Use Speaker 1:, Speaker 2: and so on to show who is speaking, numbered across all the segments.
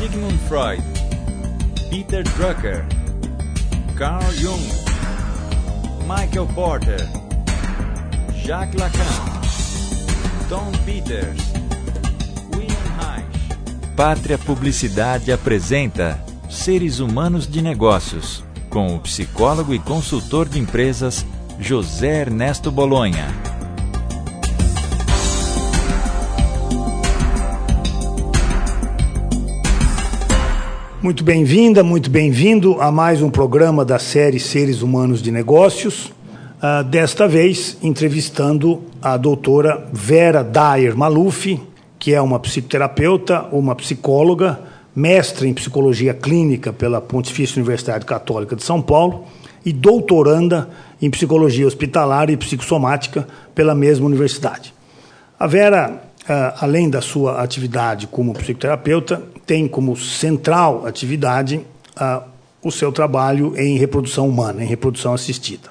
Speaker 1: Sigmund Freud, Peter Drucker, Carl Jung, Michael Porter, Jacques Lacan, Tom Peters, William Reich. Pátria Publicidade apresenta Seres Humanos de Negócios, com o psicólogo e consultor de empresas José Ernesto Bolonha.
Speaker 2: Muito bem-vinda, muito bem-vindo a mais um programa da série Seres Humanos de Negócios. Desta vez, entrevistando a doutora Vera Dyer Maluf, que é uma psicoterapeuta, uma psicóloga, mestre em psicologia clínica pela Pontifícia Universidade Católica de São Paulo e doutoranda em psicologia hospitalar e psicossomática pela mesma universidade. A Vera, além da sua atividade como psicoterapeuta, tem como central atividade o seu trabalho em reprodução humana, em reprodução assistida.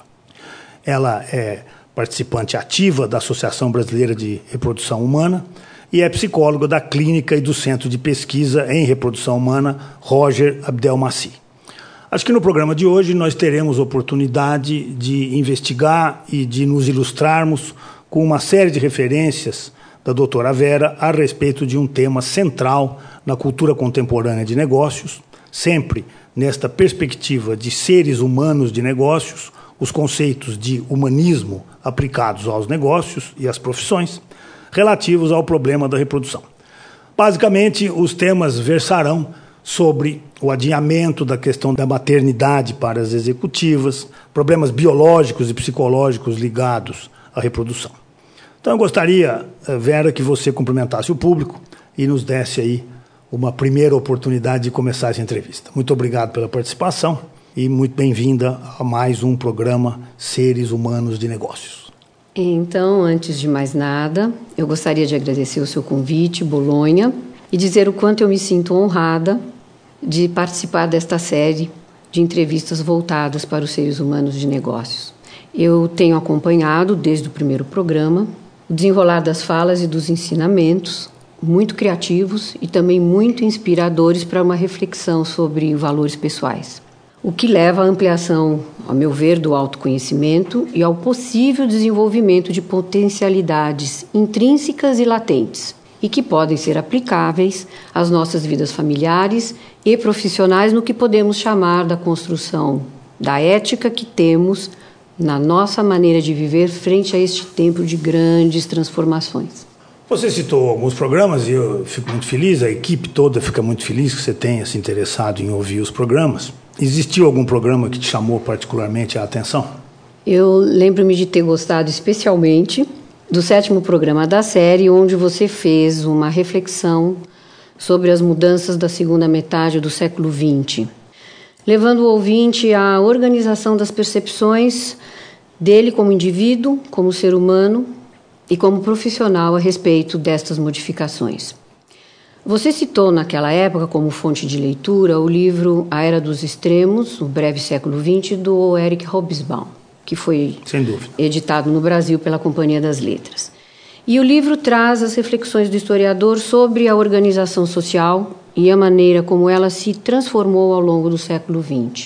Speaker 2: Ela é participante ativa da Associação Brasileira de Reprodução Humana e é psicóloga da Clínica e do Centro de Pesquisa em Reprodução Humana Roger Abdelmaci. Acho que no programa de hoje nós teremos oportunidade de investigar e de nos ilustrarmos com uma série de referências da doutora Vera a respeito de um tema central na cultura contemporânea de negócios, sempre nesta perspectiva de seres humanos de negócios, os conceitos de humanismo aplicados aos negócios e às profissões, relativos ao problema da reprodução. Basicamente, os temas versarão sobre o adiamento da questão da maternidade para as executivas, problemas biológicos e psicológicos ligados à reprodução. Então, eu gostaria, Vera, que você cumprimentasse o público e nos desse aí uma primeira oportunidade de começar essa entrevista. Muito obrigado pela participação e muito bem-vinda a mais um programa Seres Humanos de Negócios.
Speaker 3: Então, antes de mais nada, eu gostaria de agradecer o seu convite, Bolonha, e dizer o quanto eu me sinto honrada de participar desta série de entrevistas voltadas para os seres humanos de negócios. Eu tenho acompanhado, desde o primeiro programa, o desenrolar das falas e dos ensinamentos, muito criativos e também muito inspiradores para uma reflexão sobre valores pessoais. O que leva à ampliação, ao meu ver, do autoconhecimento e ao possível desenvolvimento de potencialidades intrínsecas e latentes, e que podem ser aplicáveis às nossas vidas familiares e profissionais no que podemos chamar da construção da ética que temos na nossa maneira de viver frente a este tempo de grandes transformações.
Speaker 2: Você citou alguns programas e eu fico muito feliz, a equipe toda fica muito feliz que você tenha se interessado em ouvir os programas. Existiu algum programa que te chamou particularmente a atenção?
Speaker 3: Eu lembro-me de ter gostado especialmente do 7º programa da série, onde você fez uma reflexão sobre as mudanças da segunda metade do século XX, levando o ouvinte à organização das percepções dele como indivíduo, como ser humano e como profissional a respeito destas modificações. Você citou naquela época como fonte de leitura o livro A Era dos Extremos, o Breve Século XX, do Eric Hobsbawm, que foi editado no Brasil pela Companhia das Letras. E o livro traz as reflexões do historiador sobre a organização social e a maneira como ela se transformou ao longo do século XX.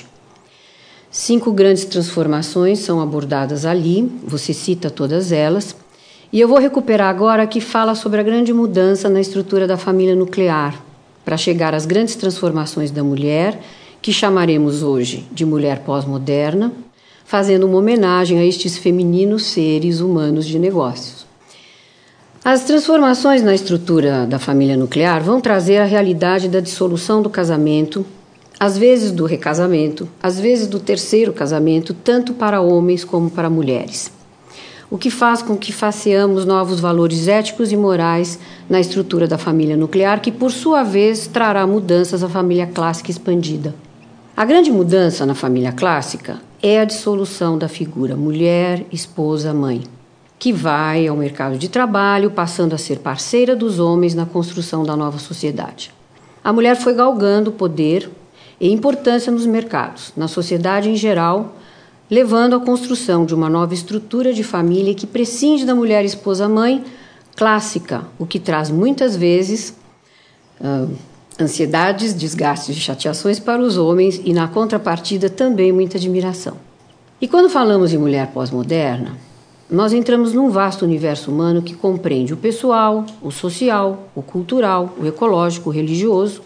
Speaker 3: 5 grandes transformações são abordadas ali, você cita todas elas, e eu vou recuperar agora a que fala sobre a grande mudança na estrutura da família nuclear, para chegar às grandes transformações da mulher, que chamaremos hoje de mulher pós-moderna, fazendo uma homenagem a estes femininos seres humanos de negócios. As transformações na estrutura da família nuclear vão trazer a realidade da dissolução do casamento, às vezes do recasamento, às vezes do terceiro casamento, tanto para homens como para mulheres. O que faz com que faceamos novos valores éticos e morais na estrutura da família nuclear, que, por sua vez, trará mudanças à família clássica expandida. A grande mudança na família clássica é a dissolução da figura mulher, esposa, mãe, que vai ao mercado de trabalho, passando a ser parceira dos homens na construção da nova sociedade. A mulher foi galgando poder e importância nos mercados, na sociedade em geral, levando à construção de uma nova estrutura de família que prescinde da mulher esposa-mãe clássica, o que traz muitas vezes Ansiedades, desgastes e chateações para os homens e, na contrapartida, também muita admiração. E quando falamos em mulher pós-moderna, nós entramos num vasto universo humano que compreende o pessoal, o social, o cultural, o ecológico, o religioso.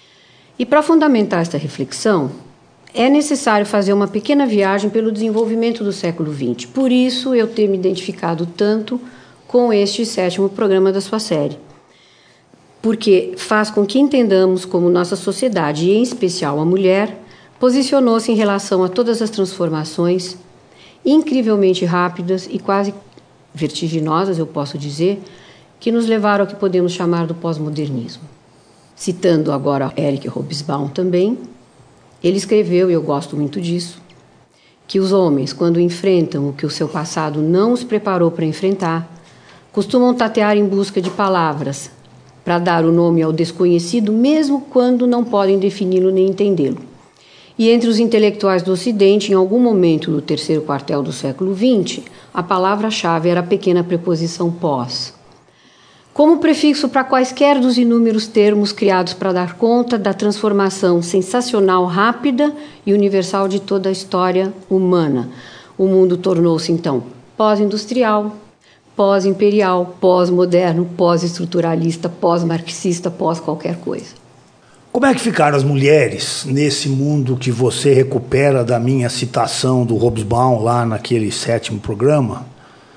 Speaker 3: E para fundamentar esta reflexão, é necessário fazer uma pequena viagem pelo desenvolvimento do século XX. Por isso, eu tenho me identificado tanto com este 7º programa da sua série. Porque faz com que entendamos como nossa sociedade, e em especial a mulher, posicionou-se em relação a todas as transformações incrivelmente rápidas e quase vertiginosas, eu posso dizer, que nos levaram ao que podemos chamar do pós-modernismo. Citando agora Eric Hobsbawm também, ele escreveu, e eu gosto muito disso, que os homens, quando enfrentam o que o seu passado não os preparou para enfrentar, costumam tatear em busca de palavras para dar o nome ao desconhecido, mesmo quando não podem defini-lo nem entendê-lo. E entre os intelectuais do Ocidente, em algum momento do terceiro quartel do século XX, a palavra-chave era a pequena preposição pós, como prefixo para quaisquer dos inúmeros termos criados para dar conta da transformação sensacional, rápida e universal de toda a história humana. O mundo tornou-se, então, pós-industrial, pós-imperial, pós-moderno, pós-estruturalista, pós-marxista, pós-qualquer coisa.
Speaker 2: Como é que ficaram as mulheres nesse mundo que você recupera da minha citação do Hobsbawm lá naquele 7º programa?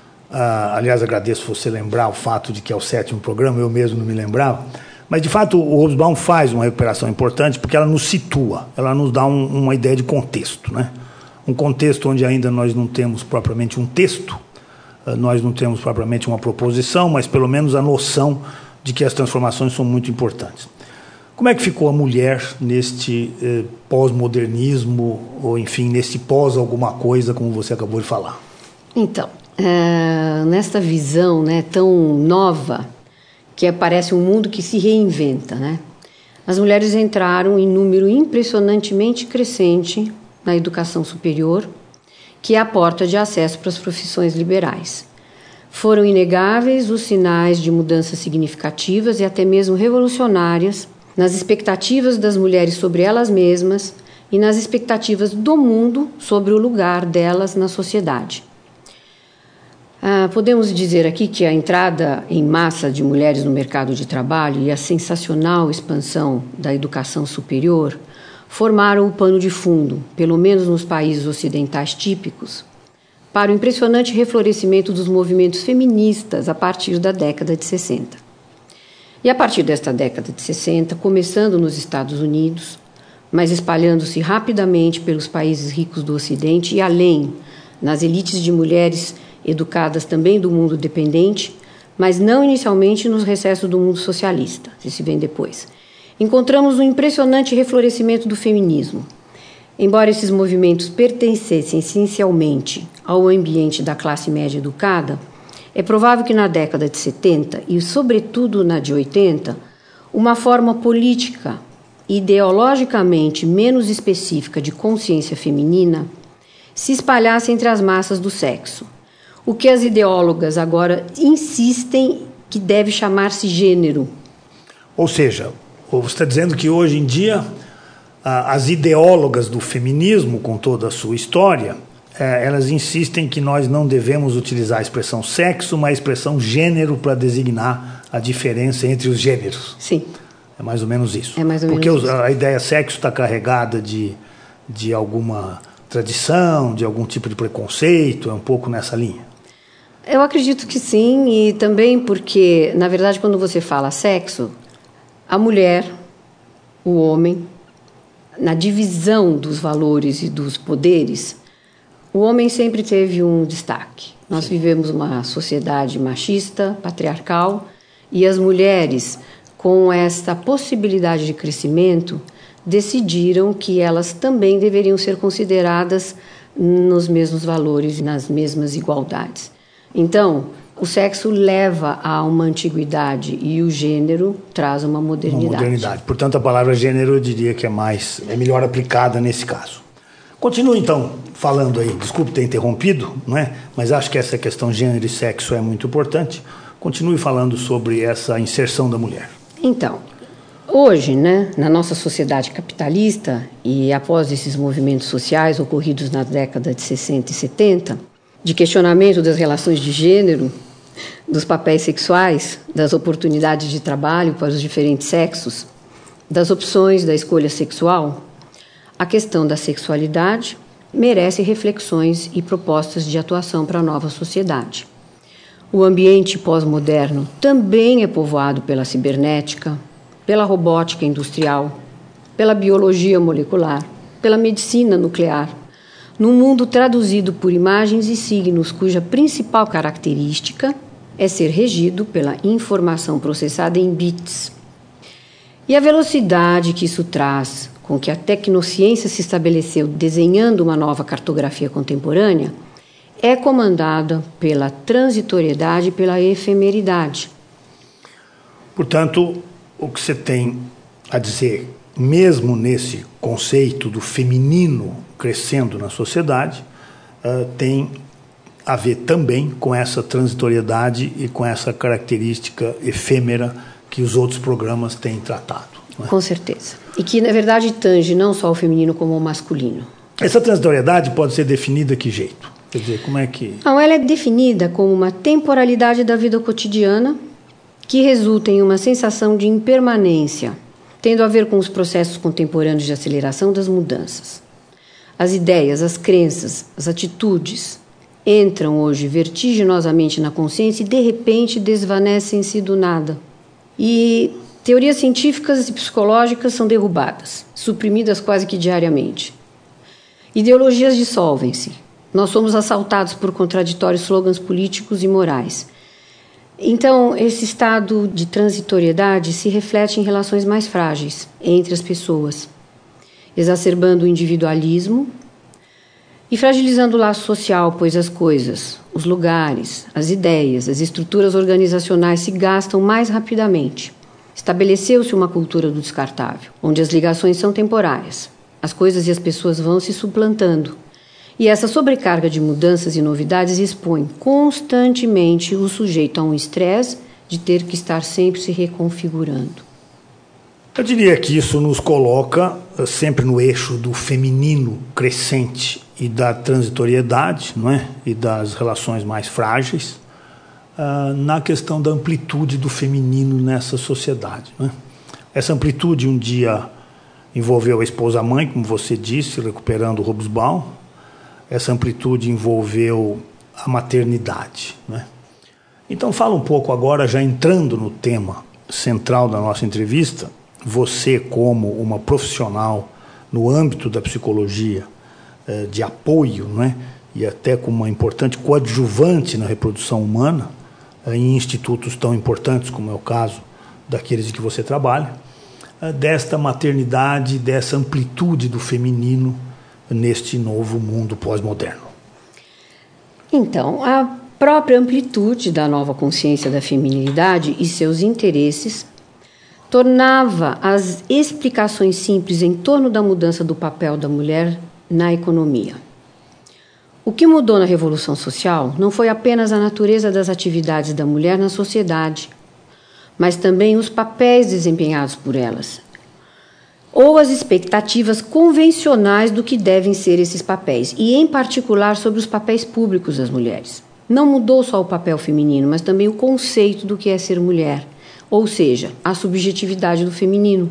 Speaker 2: Aliás, agradeço você lembrar o fato de que é o 7º programa, eu mesmo não me lembrava. Mas, de fato, o Hobsbawm faz uma recuperação importante porque ela nos situa, ela nos dá uma ideia de contexto, né? Um contexto onde ainda nós não temos propriamente um texto, nós não temos propriamente uma proposição, mas pelo menos a noção de que as transformações são muito importantes. Como é que ficou a mulher neste pós-modernismo, ou enfim, neste pós-alguma coisa, como você acabou de falar?
Speaker 3: Então, nesta visão, né, tão nova, que parece um mundo que se reinventa, né? As mulheres entraram em número impressionantemente crescente na educação superior, que é a porta de acesso para as profissões liberais. Foram inegáveis os sinais de mudanças significativas e até mesmo revolucionárias nas expectativas das mulheres sobre elas mesmas e nas expectativas do mundo sobre o lugar delas na sociedade. Podemos dizer aqui que a entrada em massa de mulheres no mercado de trabalho e a sensacional expansão da educação superior formaram o pano de fundo, pelo menos nos países ocidentais típicos, para o impressionante reflorescimento dos movimentos feministas a partir da década de 60. E a partir desta década de 60, começando nos Estados Unidos, mas espalhando-se rapidamente pelos países ricos do Ocidente e além, nas elites de mulheres educadas também do mundo dependente, mas não inicialmente nos recessos do mundo socialista, isso se vem depois. Encontramos um impressionante reflorescimento do feminismo. Embora esses movimentos pertencessem essencialmente ao ambiente da classe média educada, é provável que na década de 70 e, sobretudo, na de 80, uma forma política e ideologicamente menos específica de consciência feminina se espalhasse entre as massas do sexo, o que as ideólogas agora insistem que deve chamar-se gênero.
Speaker 2: Ou seja, você está dizendo que hoje em dia as ideólogas do feminismo, com toda a sua história, elas insistem que nós não devemos utilizar a expressão sexo, mas a expressão gênero para designar a diferença entre os gêneros.
Speaker 3: Sim.
Speaker 2: É mais ou menos isso.
Speaker 3: É mais ou menos
Speaker 2: porque
Speaker 3: isso.
Speaker 2: A ideia sexo está carregada de alguma tradição, de algum tipo de preconceito, é um pouco nessa linha?
Speaker 3: Eu acredito que sim, e também porque, na verdade, quando você fala sexo, a mulher, o homem, na divisão dos valores e dos poderes, o homem sempre teve um destaque. Nós vivemos uma sociedade machista, patriarcal, e as mulheres, com esta possibilidade de crescimento, decidiram que elas também deveriam ser consideradas nos mesmos valores e nas mesmas igualdades. Então, o sexo leva a uma antiguidade e o gênero traz uma modernidade.
Speaker 2: Uma modernidade. Portanto, a palavra gênero eu diria que é melhor aplicada nesse caso. Continue, então, falando aí. Desculpe ter interrompido, não é? Mas acho que essa questão gênero e sexo é muito importante. Continue falando sobre essa inserção da mulher.
Speaker 3: Então, Hoje, na nossa sociedade capitalista e após esses movimentos sociais ocorridos na década de 60 e 70, de questionamento das relações de gênero, dos papéis sexuais, das oportunidades de trabalho para os diferentes sexos, das opções da escolha sexual, a questão da sexualidade merece reflexões e propostas de atuação para a nova sociedade. O ambiente pós-moderno também é povoado pela cibernética, pela robótica industrial, pela biologia molecular, pela medicina nuclear, num mundo traduzido por imagens e signos cuja principal característica é ser regido pela informação processada em bits. E a velocidade que isso traz com que a tecnociência se estabeleceu desenhando uma nova cartografia contemporânea é comandada pela transitoriedade e pela efemeridade.
Speaker 2: Portanto, o que você tem a dizer, mesmo nesse conceito do feminino crescendo na sociedade, tem a ver também com essa transitoriedade e com essa característica efêmera que os outros programas têm tratado. Não é?
Speaker 3: Com certeza. E que, na verdade, tange não só o feminino como o masculino.
Speaker 2: Essa transitoriedade pode ser definida de que jeito? Quer dizer, como é que...
Speaker 3: Não, ela é definida como uma temporalidade da vida cotidiana que resulta em uma sensação de impermanência, tendo a ver com os processos contemporâneos de aceleração das mudanças. As ideias, as crenças, as atitudes entram hoje vertiginosamente na consciência e, de repente, desvanecem-se do nada. E teorias científicas e psicológicas são derrubadas, suprimidas quase que diariamente. Ideologias dissolvem-se. Nós somos assaltados por contraditórios slogans políticos e morais. Então, esse estado de transitoriedade se reflete em relações mais frágeis entre as pessoas, exacerbando o individualismo e fragilizando o laço social, pois as coisas, os lugares, as ideias, as estruturas organizacionais se gastam mais rapidamente. Estabeleceu-se uma cultura do descartável, onde as ligações são temporárias. As coisas e as pessoas vão se suplantando. E essa sobrecarga de mudanças e novidades expõe constantemente o sujeito a um estresse de ter que estar sempre se reconfigurando.
Speaker 2: Eu diria que isso nos coloca sempre no eixo do feminino crescente e da transitoriedade, não é? E das relações mais frágeis, na questão da amplitude do feminino nessa sociedade. Não é? Essa amplitude um dia envolveu a esposa-mãe, como você disse, recuperando o Hobsbawm. Essa amplitude envolveu a maternidade. Né? Então fala um pouco agora, já entrando no tema central da nossa entrevista, você como uma profissional no âmbito da psicologia de apoio, né? E até como uma importante coadjuvante na reprodução humana, em institutos tão importantes como é o caso daqueles em que você trabalha, desta maternidade, dessa amplitude do feminino neste novo mundo pós-moderno.
Speaker 3: Então, a própria amplitude da nova consciência da feminilidade e seus interesses tornava as explicações simples em torno da mudança do papel da mulher na economia. O que mudou na Revolução Social não foi apenas a natureza das atividades da mulher na sociedade, mas também os papéis desempenhados por elas, ou as expectativas convencionais do que devem ser esses papéis, e em particular sobre os papéis públicos das mulheres. Não mudou só o papel feminino, mas também o conceito do que é ser mulher, ou seja, a subjetividade do feminino.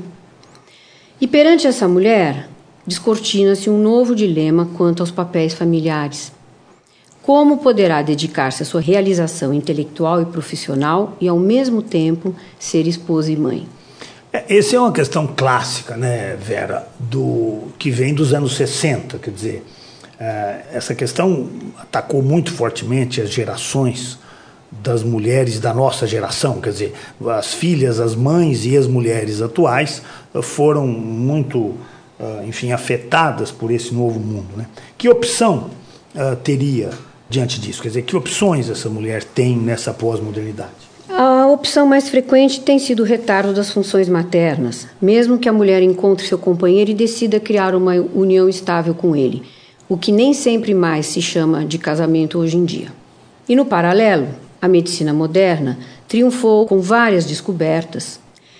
Speaker 3: E perante essa mulher, descortina-se um novo dilema quanto aos papéis familiares. Como poderá dedicar-se à sua realização intelectual e profissional e, ao mesmo tempo, ser esposa e mãe?
Speaker 2: Essa é uma questão clássica, né, Vera, que vem dos anos 60, quer dizer, essa questão atacou muito fortemente as gerações das mulheres da nossa geração, quer dizer, as filhas, as mães e as mulheres atuais foram muito, enfim, afetadas por esse novo mundo, né? Que opção teria diante disso? Quer dizer, que opções essa mulher tem nessa pós-modernidade?
Speaker 3: A opção mais frequente tem sido o retardo das funções maternas, mesmo que a mulher encontre seu companheiro e decida criar uma união estável com ele, o que nem sempre mais se chama de casamento hoje em dia. E no paralelo, a medicina moderna triunfou com várias descobertas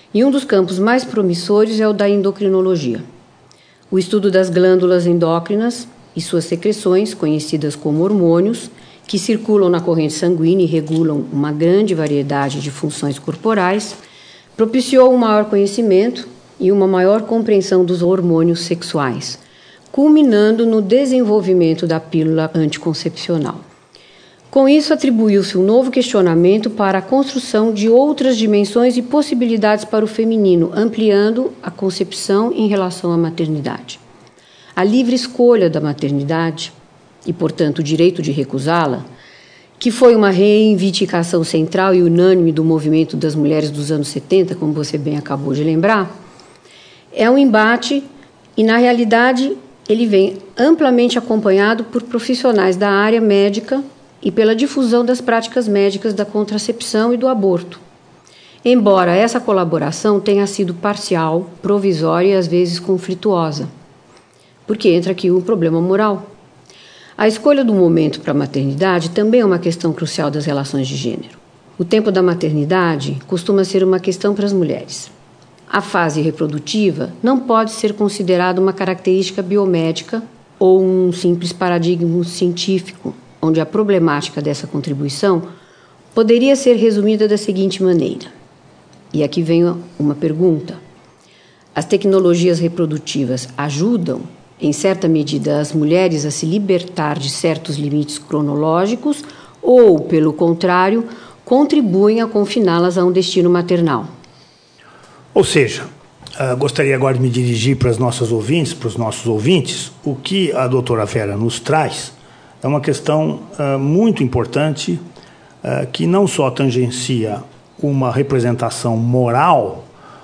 Speaker 3: E um dos campos mais promissores é o da endocrinologia. O estudo das glândulas endócrinas e suas secreções, conhecidas como hormônios, que circulam na corrente sanguínea e regulam uma grande variedade de funções corporais, propiciou um maior conhecimento e uma maior compreensão dos hormônios sexuais, culminando no desenvolvimento da pílula anticoncepcional. Com isso, atribuiu-se um novo questionamento para a construção de outras dimensões e possibilidades para o feminino, ampliando a concepção em relação à maternidade. A livre escolha da maternidade, e, portanto, o direito de recusá-la, que foi uma reivindicação central e unânime do movimento das mulheres dos anos 70, como você bem acabou de lembrar, é um embate e, na realidade, ele vem amplamente acompanhado por profissionais da área médica e pela difusão das práticas médicas da contracepção e do aborto. Embora essa colaboração tenha sido parcial, provisória e às vezes conflituosa, porque entra aqui o problema moral. A escolha do momento para a maternidade também é uma questão crucial das relações de gênero. O tempo da maternidade costuma ser uma questão para as mulheres. A fase reprodutiva não pode ser considerada uma característica biomédica ou um simples paradigma científico, onde a problemática dessa contribuição poderia ser resumida da seguinte maneira. E aqui vem uma pergunta. As tecnologias reprodutivas ajudam, em certa medida, as mulheres a se libertar de certos limites cronológicos ou, pelo contrário, contribuem a confiná-las a um destino maternal?
Speaker 2: Ou seja, gostaria agora de me dirigir para os nossos ouvintes. O que a doutora Vera nos traz é uma questão muito importante que não só tangencia uma representação moral,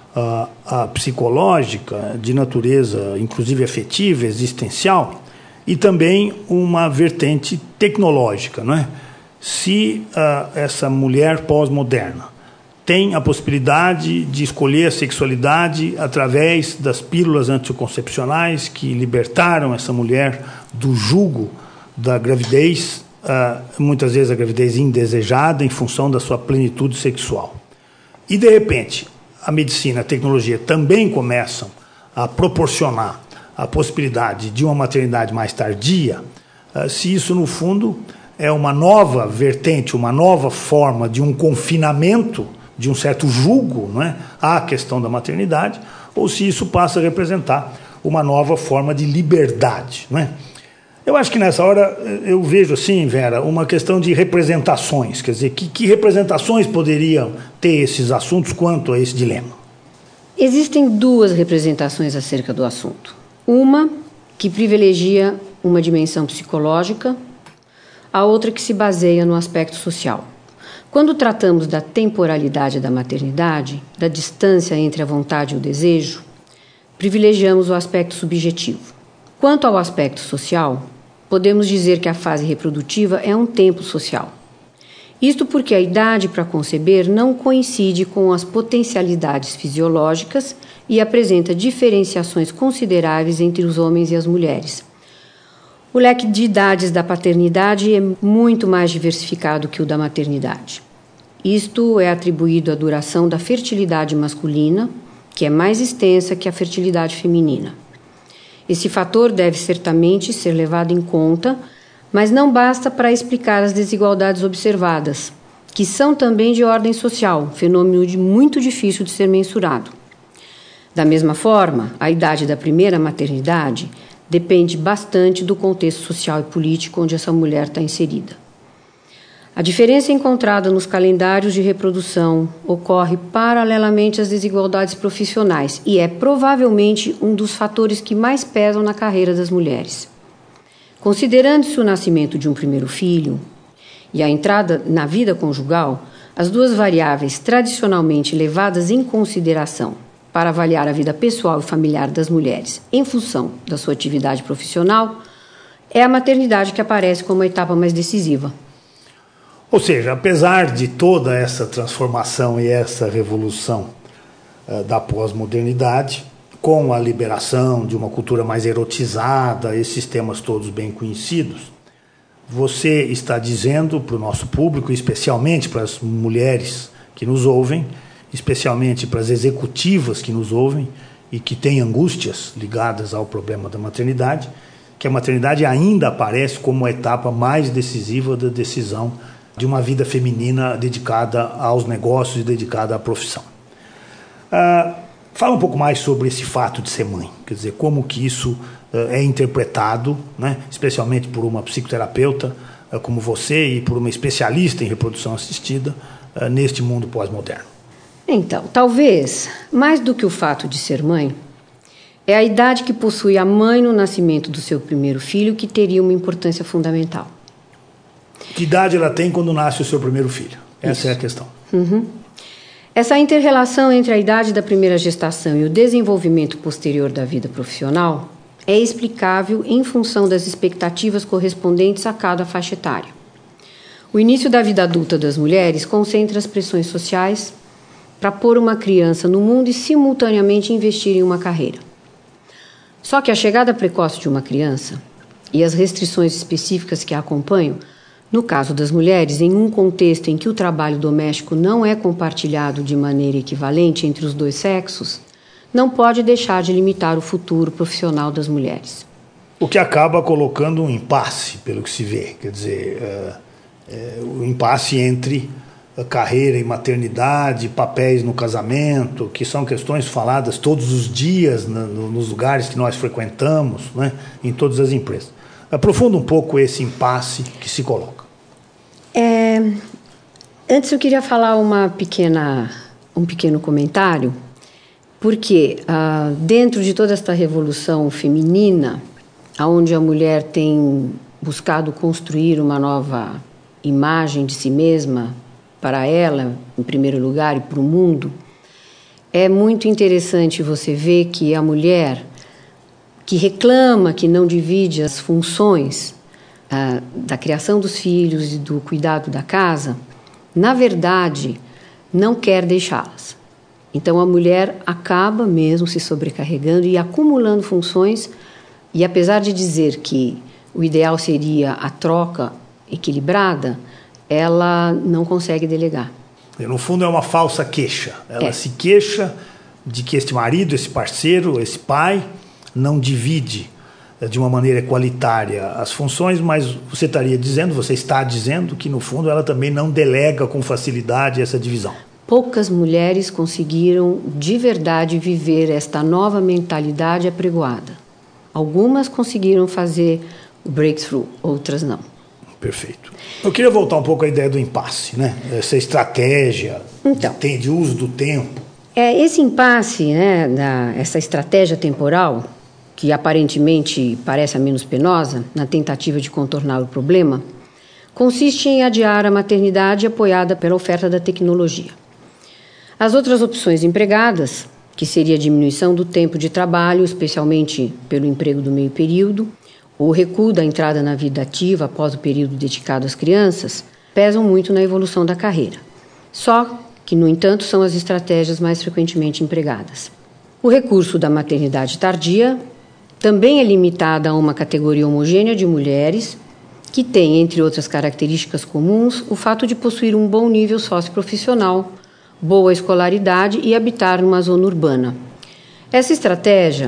Speaker 2: psicológica, de natureza inclusive afetiva, existencial, e também uma vertente tecnológica, não é? Se essa mulher pós-moderna tem a possibilidade de escolher a sexualidade através das pílulas anticoncepcionais que libertaram essa mulher do jugo da gravidez, muitas vezes a gravidez indesejada em função da sua plenitude sexual. E, de repente, a medicina e a tecnologia também começam a proporcionar a possibilidade de uma maternidade mais tardia, se isso, no fundo, é uma nova vertente, uma nova forma de um confinamento, de um certo jugo, não é, à questão da maternidade, ou se isso passa a representar uma nova forma de liberdade, não é? Eu acho que nessa hora eu vejo assim, Vera, uma questão de representações, quer dizer, que representações poderiam ter esses assuntos quanto a esse dilema?
Speaker 3: Existem duas representações acerca do assunto. Uma que privilegia uma dimensão psicológica, a outra que se baseia no aspecto social. Quando tratamos da temporalidade da maternidade, da distância entre a vontade e o desejo, privilegiamos o aspecto subjetivo. Quanto ao aspecto social, podemos dizer que a fase reprodutiva é um tempo social. Isto porque a idade para conceber não coincide com as potencialidades fisiológicas e apresenta diferenciações consideráveis entre os homens e as mulheres. O leque de idades da paternidade é muito mais diversificado que o da maternidade. Isto é atribuído à duração da fertilidade masculina, que é mais extensa que a fertilidade feminina. Esse fator deve certamente ser levado em conta, mas não basta para explicar as desigualdades observadas, que são também de ordem social, fenômeno muito difícil de ser mensurado. Da mesma forma, a idade da primeira maternidade depende bastante do contexto social e político onde essa mulher está inserida. A diferença encontrada nos calendários de reprodução ocorre paralelamente às desigualdades profissionais e é provavelmente um dos fatores que mais pesam na carreira das mulheres. Considerando-se o nascimento de um primeiro filho e a entrada na vida conjugal, as duas variáveis tradicionalmente levadas em consideração para avaliar a vida pessoal e familiar das mulheres em função da sua atividade profissional, é a maternidade que aparece como a etapa mais decisiva.
Speaker 2: Ou seja, apesar de toda essa transformação e essa revolução da pós-modernidade, com a liberação de uma cultura mais erotizada, esses temas todos bem conhecidos, você está dizendo para o nosso público, especialmente para as mulheres que nos ouvem, especialmente para as executivas que nos ouvem e que têm angústias ligadas ao problema da maternidade, que a maternidade ainda aparece como a etapa mais decisiva da decisão de uma vida feminina dedicada aos negócios e dedicada à profissão. Fala um pouco mais sobre esse fato de ser mãe, quer dizer, como que isso é interpretado, né, especialmente por uma psicoterapeuta como você e por uma especialista em reprodução assistida neste mundo pós-moderno.
Speaker 3: Então, talvez, mais do que o fato de ser mãe, é a idade que possui a mãe no nascimento do seu primeiro filho que teria uma importância fundamental.
Speaker 2: Que idade ela tem quando nasce o seu primeiro filho? Essa é a questão.
Speaker 3: Uhum. Essa inter-relação entre a idade da primeira gestação e o desenvolvimento posterior da vida profissional é explicável em função das expectativas correspondentes a cada faixa etária. O início da vida adulta das mulheres concentra as pressões sociais para pôr uma criança no mundo e simultaneamente investir em uma carreira. Só que a chegada precoce de uma criança e as restrições específicas que a acompanham, no caso das mulheres, em um contexto em que o trabalho doméstico não é compartilhado de maneira equivalente entre os dois sexos, não pode deixar de limitar o futuro profissional das mulheres.
Speaker 2: O que acaba colocando um impasse, pelo que se vê, quer dizer, o impasse entre carreira e maternidade, papéis no casamento, que são questões faladas todos os dias nos lugares que nós frequentamos, né, em todas as empresas. Aprofunda um pouco esse impasse que se coloca.
Speaker 3: Antes eu queria falar um pequeno comentário, porque dentro de toda esta revolução feminina, onde a mulher tem buscado construir uma nova imagem de si mesma, para ela, em primeiro lugar, e para o mundo, é muito interessante você ver que a mulher que reclama que não divide as funções da criação dos filhos e do cuidado da casa, na verdade, não quer deixá-las. Então, a mulher acaba mesmo se sobrecarregando e acumulando funções, e apesar de dizer que o ideal seria a troca equilibrada, ela não consegue delegar.
Speaker 2: No fundo, é uma falsa queixa. Ela se queixa de que este marido, esse parceiro, esse pai, não divide de uma maneira equalitária as funções, mas você está dizendo que, no fundo, ela também não delega com facilidade essa divisão.
Speaker 3: Poucas mulheres conseguiram, de verdade, viver esta nova mentalidade apregoada. Algumas conseguiram fazer o breakthrough, outras não. Perfeito.
Speaker 2: Eu queria voltar um pouco à ideia do impasse, né? Essa estratégia de uso do tempo.
Speaker 3: Esse impasse, né, essa estratégia temporal, que aparentemente parece a menos penosa, na tentativa de contornar o problema, consiste em adiar a maternidade apoiada pela oferta da tecnologia. As outras opções empregadas, que seria a diminuição do tempo de trabalho, especialmente pelo emprego do meio período, ou o recuo da entrada na vida ativa após o período dedicado às crianças, pesam muito na evolução da carreira. Só que, no entanto, são as estratégias mais frequentemente empregadas. O recurso da maternidade tardia também é limitado a uma categoria homogênea de mulheres que tem, entre outras características comuns, o fato de possuir um bom nível socioprofissional, boa escolaridade e habitar numa zona urbana. Essa estratégia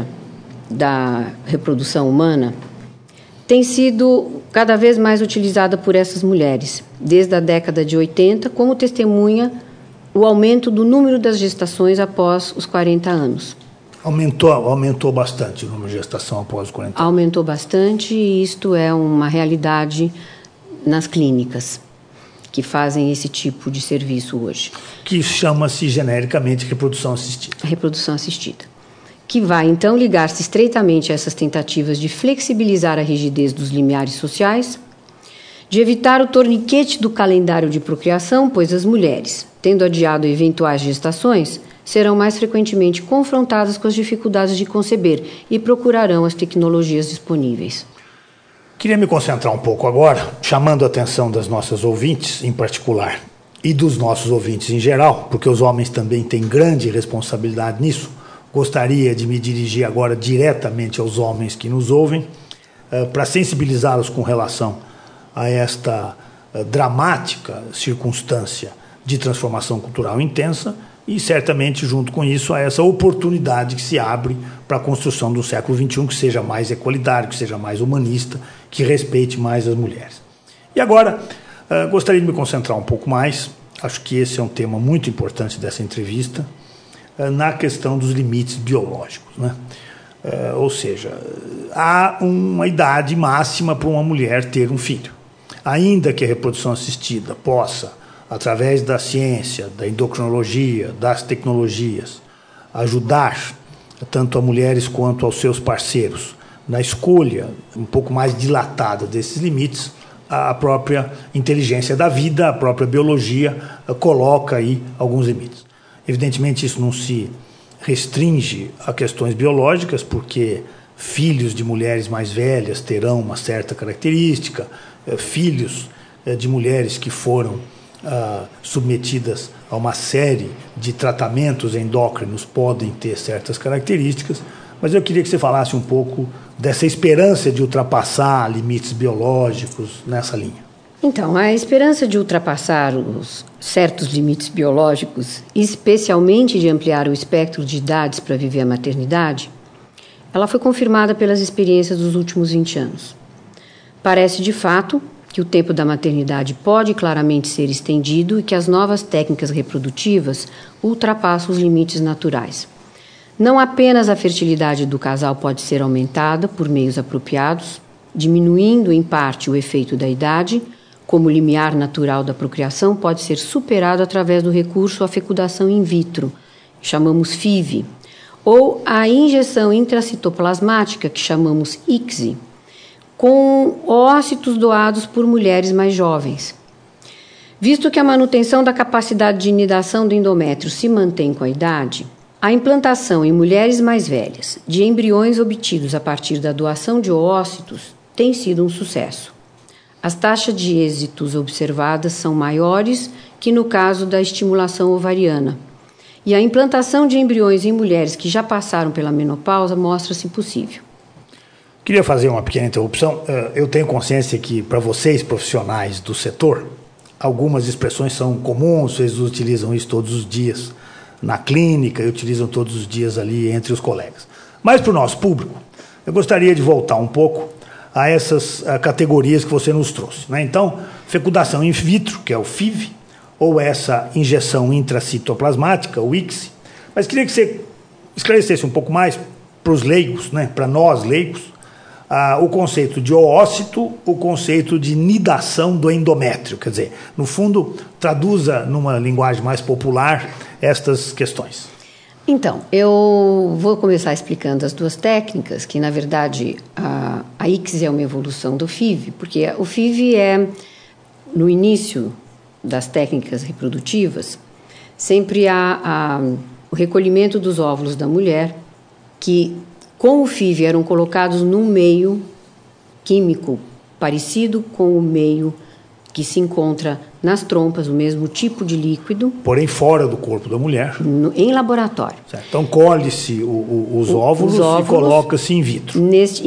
Speaker 3: da reprodução humana tem sido cada vez mais utilizada por essas mulheres, desde a década de 80, como testemunha o aumento do número das gestações após os 40 anos.
Speaker 2: Aumentou bastante o número de gestação após os 40 anos.
Speaker 3: Aumentou bastante e isto é uma realidade nas clínicas que fazem esse tipo de serviço hoje.
Speaker 2: Que chama-se genericamente reprodução assistida.
Speaker 3: A reprodução assistida. Que vai, então, ligar-se estreitamente a essas tentativas de flexibilizar a rigidez dos limiares sociais, de evitar o torniquete do calendário de procriação, pois as mulheres, tendo adiado eventuais gestações, serão mais frequentemente confrontadas com as dificuldades de conceber e procurarão as tecnologias disponíveis.
Speaker 2: Queria me concentrar um pouco agora, chamando a atenção das nossas ouvintes em particular e dos nossos ouvintes em geral, porque os homens também têm grande responsabilidade nisso. Gostaria de me dirigir agora diretamente aos homens que nos ouvem, para sensibilizá-los com relação a esta dramática circunstância de transformação cultural intensa e certamente junto com isso a essa oportunidade que se abre para a construção do século XXI que seja mais equalitário, que seja mais humanista, que respeite mais as mulheres. E agora, gostaria de me concentrar um pouco mais, acho que esse é um tema muito importante dessa entrevista, na questão dos limites biológicos, né? Ou seja, há uma idade máxima para uma mulher ter um filho. Ainda que a reprodução assistida possa, através da ciência, da endocrinologia, das tecnologias, ajudar tanto a mulheres quanto aos seus parceiros na escolha um pouco mais dilatada desses limites, a própria inteligência da vida, a própria biologia coloca aí alguns limites. Evidentemente isso não se restringe a questões biológicas, porque filhos de mulheres mais velhas terão uma certa característica, filhos de mulheres que foram submetidas a uma série de tratamentos endócrinos podem ter certas características, mas eu queria que você falasse um pouco dessa esperança de ultrapassar limites biológicos nessa linha.
Speaker 3: Então, a esperança de ultrapassar os certos limites biológicos, especialmente de ampliar o espectro de idades para viver a maternidade, ela foi confirmada pelas experiências dos últimos 20 anos. Parece, de fato, que o tempo da maternidade pode claramente ser estendido e que as novas técnicas reprodutivas ultrapassam os limites naturais. Não apenas a fertilidade do casal pode ser aumentada por meios apropriados, diminuindo em parte o efeito da idade, como o limiar natural da procriação pode ser superado através do recurso à fecundação in vitro, que chamamos FIV, ou a injeção intracitoplasmática, que chamamos ICSI, com ócitos doados por mulheres mais jovens. Visto que a manutenção da capacidade de nidação do endométrio se mantém com a idade, a implantação em mulheres mais velhas de embriões obtidos a partir da doação de ócitos tem sido um sucesso. As taxas de êxitos observadas são maiores que no caso da estimulação ovariana. E a implantação de embriões em mulheres que já passaram pela menopausa mostra-se possível.
Speaker 2: Queria fazer uma pequena interrupção. Eu tenho consciência que, para vocês, profissionais do setor, algumas expressões são comuns, vocês utilizam isso todos os dias na clínica e utilizam todos os dias ali entre os colegas. Mas, para o nosso público, eu gostaria de voltar um pouco a essas categorias que você nos trouxe, né? Então, fecundação in vitro, que é o FIV, ou essa injeção intracitoplasmática, o ICSI. Mas queria que você esclarecesse um pouco mais para os leigos, né? Para nós leigos, o conceito de oócito, o conceito de nidação do endométrio. Quer dizer, no fundo, traduza numa linguagem mais popular estas questões.
Speaker 3: Então, eu vou começar explicando as duas técnicas, que na verdade a ICSI é uma evolução do FIV, porque o FIV é, no início das técnicas reprodutivas, sempre há o recolhimento dos óvulos da mulher, que com o FIV eram colocados num meio químico parecido com o meio que se encontra nas trompas, o mesmo tipo de líquido.
Speaker 2: Porém, fora do corpo da mulher.
Speaker 3: Em laboratório.
Speaker 2: Certo. Então, colhe-se os óvulos e coloca-se in vitro.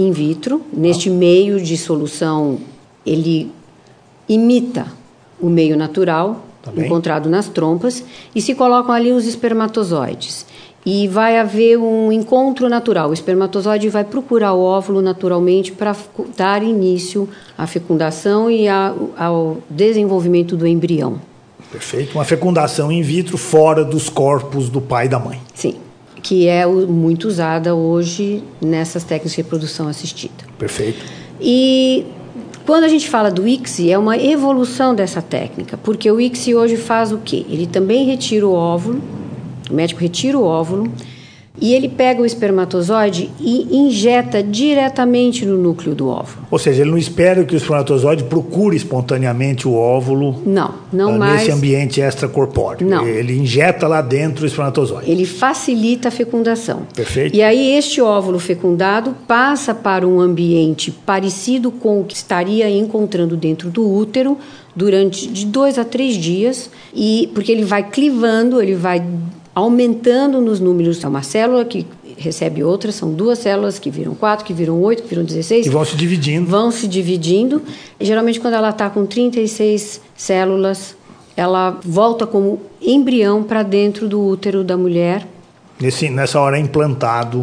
Speaker 3: Neste meio de solução, ele imita o meio natural encontrado nas trompas e se colocam ali os espermatozoides. E vai haver um encontro natural. O espermatozoide vai procurar o óvulo naturalmente para dar início à fecundação e ao desenvolvimento do embrião.
Speaker 2: Perfeito. Uma fecundação in vitro fora dos corpos do pai e da mãe.
Speaker 3: Sim, que é muito usada hoje nessas técnicas de reprodução assistida.
Speaker 2: Perfeito.
Speaker 3: E quando a gente fala do ICSI, é uma evolução dessa técnica, porque o ICSI hoje faz o quê? Ele também retira o óvulo. O médico retira o óvulo e ele pega o espermatozoide e injeta diretamente no núcleo do óvulo.
Speaker 2: Ou seja, ele não espera que o espermatozoide procure espontaneamente o óvulo
Speaker 3: não mais
Speaker 2: nesse ambiente extracorpóreo.
Speaker 3: Não.
Speaker 2: Ele injeta lá dentro o espermatozoide.
Speaker 3: Ele facilita a fecundação.
Speaker 2: Perfeito.
Speaker 3: E aí este óvulo fecundado passa para um ambiente parecido com o que estaria encontrando dentro do útero durante de 2 a 3 dias, porque ele vai clivando, ele vai aumentando nos números. É uma célula que recebe outra, são 2 células que viram 4, que viram 8, que viram 16.
Speaker 2: E vão se dividindo.
Speaker 3: Vão se dividindo. E, geralmente, quando ela está com 36 células, ela volta como embrião para dentro do útero da mulher.
Speaker 2: Nessa hora é implantado.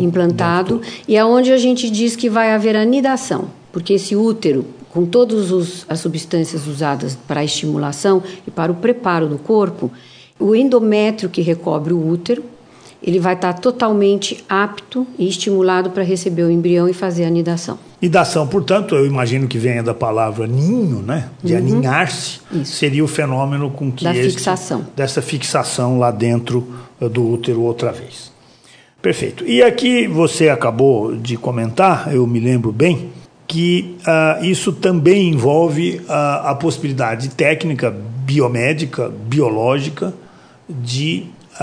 Speaker 3: E é onde a gente diz que vai haver anidação, porque esse útero, com todas as substâncias usadas para a estimulação e para o preparo do corpo, o endométrio que recobre o útero, ele vai estar totalmente apto e estimulado para receber o embrião e fazer a anidação.
Speaker 2: Nidação, portanto, eu imagino que venha da palavra ninho, né? De aninhar-se.
Speaker 3: Isso.
Speaker 2: Seria o fenômeno com que dessa fixação lá dentro do útero outra vez. Perfeito. E aqui você acabou de comentar, eu me lembro bem, que isso também envolve a possibilidade técnica, biomédica, biológica, de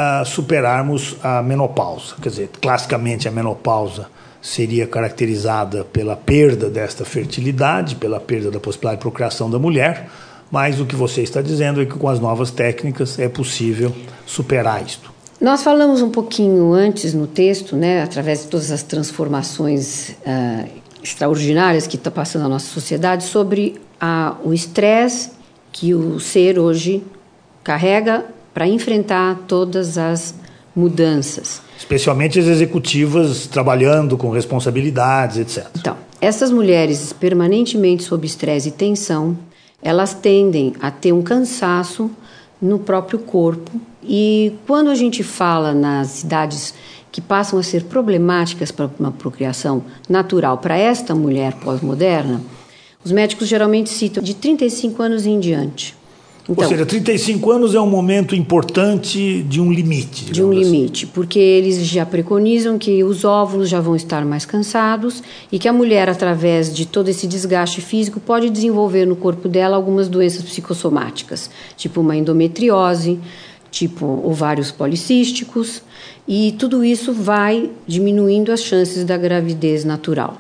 Speaker 2: superarmos a menopausa. Quer dizer, classicamente a menopausa seria caracterizada pela perda desta fertilidade, pela perda da possibilidade de procriação da mulher, mas o que você está dizendo é que com as novas técnicas é possível superar isto.
Speaker 3: Nós falamos um pouquinho antes no texto, né, através de todas as transformações extraordinárias que está passando na nossa sociedade, sobre o estresse que o ser hoje carrega para enfrentar todas as mudanças.
Speaker 2: Especialmente as executivas trabalhando com responsabilidades, etc.
Speaker 3: Então, essas mulheres permanentemente sob estresse e tensão, elas tendem a ter um cansaço no próprio corpo. E quando a gente fala nas idades que passam a ser problemáticas para uma procriação natural para esta mulher pós-moderna, os médicos geralmente citam de 35 anos em diante. Então,
Speaker 2: ou seja, 35 anos é um momento importante de um limite.
Speaker 3: De um limite, porque eles já preconizam que os óvulos já vão estar mais cansados e que a mulher, através de todo esse desgaste físico, pode desenvolver no corpo dela algumas doenças psicossomáticas, tipo uma endometriose, tipo ovários policísticos, e tudo isso vai diminuindo as chances da gravidez natural.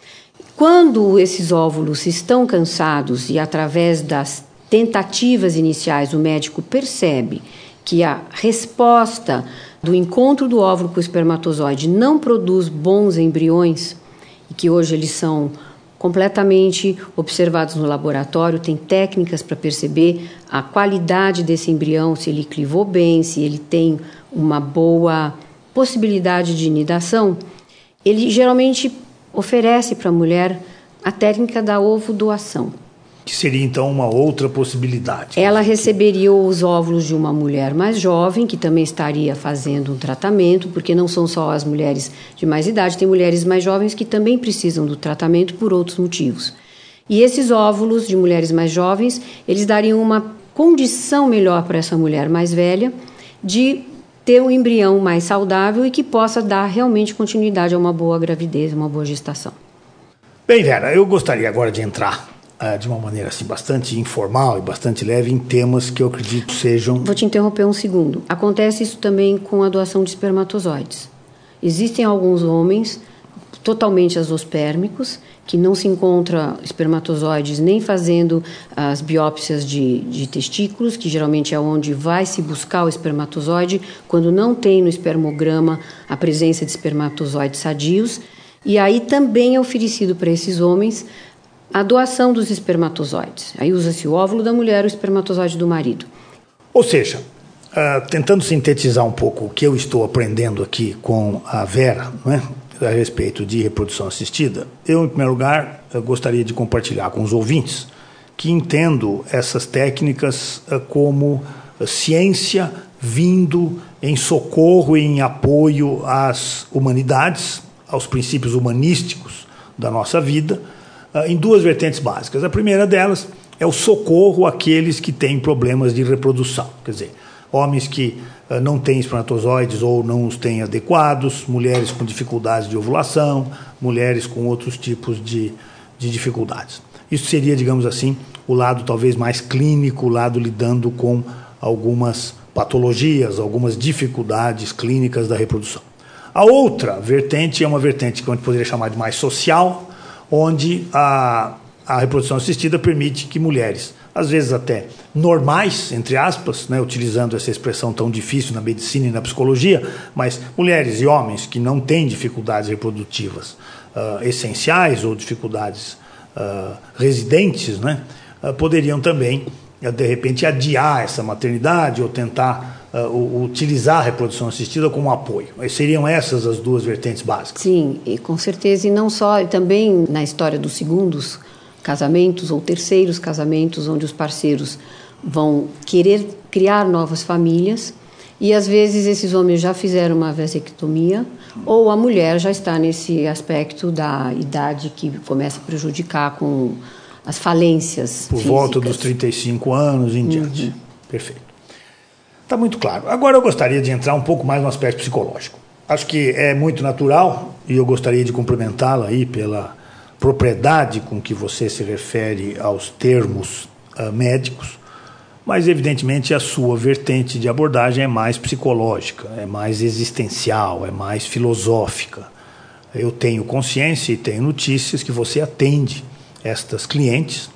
Speaker 3: Quando esses óvulos estão cansados e através das tentativas iniciais o médico percebe que a resposta do encontro do óvulo com o espermatozoide não produz bons embriões, e que hoje eles são completamente observados no laboratório, tem técnicas para perceber a qualidade desse embrião, se ele clivou bem, se ele tem uma boa possibilidade de nidação, ele geralmente oferece para a mulher a técnica da ovodoação.
Speaker 2: Que seria, então, uma outra possibilidade.
Speaker 3: Ela receberia os óvulos de uma mulher mais jovem, que também estaria fazendo um tratamento, porque não são só as mulheres de mais idade, tem mulheres mais jovens que também precisam do tratamento por outros motivos. E esses óvulos de mulheres mais jovens, eles dariam uma condição melhor para essa mulher mais velha de ter um embrião mais saudável e que possa dar realmente continuidade a uma boa gravidez, uma boa gestação.
Speaker 2: Bem, Vera, eu gostaria agora de entrar de uma maneira assim, bastante informal e bastante leve em temas que eu acredito sejam...
Speaker 3: Vou te interromper um segundo. Acontece isso também com a doação de espermatozoides. Existem alguns homens totalmente azospérmicos que não se encontra espermatozoides nem fazendo as biópsias de testículos, que geralmente é onde vai se buscar o espermatozoide, quando não tem no espermograma a presença de espermatozoides sadios. E aí também é oferecido para esses homens a doação dos espermatozoides. Aí usa-se o óvulo da mulher e o espermatozoide do marido.
Speaker 2: Ou seja, tentando sintetizar um pouco o que eu estou aprendendo aqui com a Vera, né, a respeito de reprodução assistida, eu, em primeiro lugar, gostaria de compartilhar com os ouvintes que entendo essas técnicas como ciência vindo em socorro e em apoio às humanidades, aos princípios humanísticos da nossa vida, em duas vertentes básicas. A primeira delas é o socorro àqueles que têm problemas de reprodução, quer dizer, homens que não têm espermatozoides ou não os têm adequados, mulheres com dificuldades de ovulação, mulheres com outros tipos de dificuldades. Isso seria, digamos assim, o lado talvez mais clínico, o lado lidando com algumas patologias, algumas dificuldades clínicas da reprodução. A outra vertente é uma vertente que a gente poderia chamar de mais social, onde a reprodução assistida permite que mulheres, às vezes até normais, entre aspas, né, utilizando essa expressão tão difícil na medicina e na psicologia, mas mulheres e homens que não têm dificuldades reprodutivas essenciais ou dificuldades residentes, né, poderiam também de repente, adiar essa maternidade ou tentar utilizar a reprodução assistida como apoio. Seriam essas as duas vertentes básicas?
Speaker 3: Sim, e com certeza, e não só, e também na história dos segundos casamentos ou terceiros casamentos, onde os parceiros vão querer criar novas famílias e às vezes esses homens já fizeram uma vasectomia ou a mulher já está nesse aspecto da idade que começa a prejudicar com as falências
Speaker 2: por
Speaker 3: físicas.
Speaker 2: Volta dos 35 anos em diante. Perfeito. Está muito claro. Agora eu gostaria de entrar um pouco mais no aspecto psicológico. Acho que é muito natural e eu gostaria de cumprimentá-la aí pela propriedade com que você se refere aos termos médicos, mas evidentemente a sua vertente de abordagem é mais psicológica, é mais existencial, é mais filosófica. Eu tenho consciência e tenho notícias que você atende estes clientes,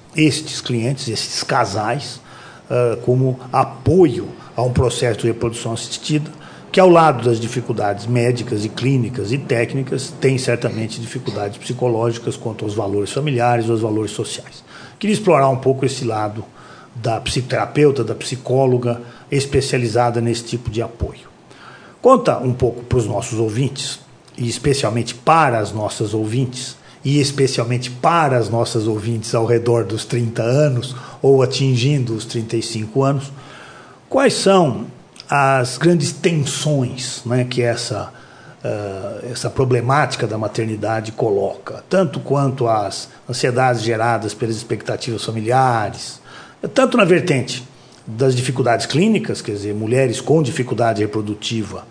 Speaker 2: esses casais, como apoio a um processo de reprodução assistida, que ao lado das dificuldades médicas e clínicas e técnicas, tem certamente dificuldades psicológicas quanto aos valores familiares ou aos valores sociais. Queria explorar um pouco esse lado da psicoterapeuta, da psicóloga especializada nesse tipo de apoio. Conta um pouco para os nossos ouvintes, e especialmente para as nossas ouvintes, e especialmente para as nossas ouvintes ao redor dos 30 anos ou atingindo os 35 anos, quais são as grandes tensões, né, que essa problemática da maternidade coloca, tanto quanto as ansiedades geradas pelas expectativas familiares, tanto na vertente das dificuldades clínicas, quer dizer, mulheres com dificuldade reprodutiva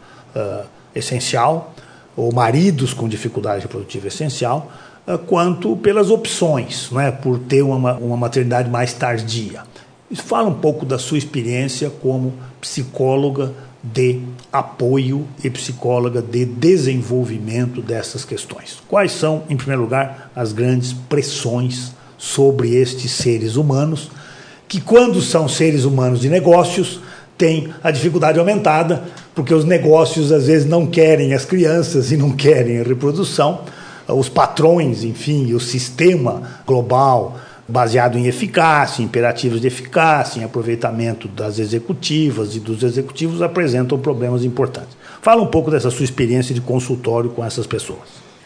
Speaker 2: essencial, ou maridos com dificuldade reprodutiva essencial, quanto pelas opções, né, por ter uma maternidade mais tardia. Fala um pouco da sua experiência como psicóloga de apoio e psicóloga de desenvolvimento dessas questões. Quais são, em primeiro lugar, as grandes pressões sobre estes seres humanos, que quando são seres humanos de negócios, têm a dificuldade aumentada, porque os negócios às vezes não querem as crianças e não querem a reprodução, os patrões, enfim, o sistema global baseado em eficácia, em imperativos de eficácia, em aproveitamento das executivas e dos executivos apresentam problemas importantes. Fala um pouco dessa sua experiência de consultório com essas pessoas.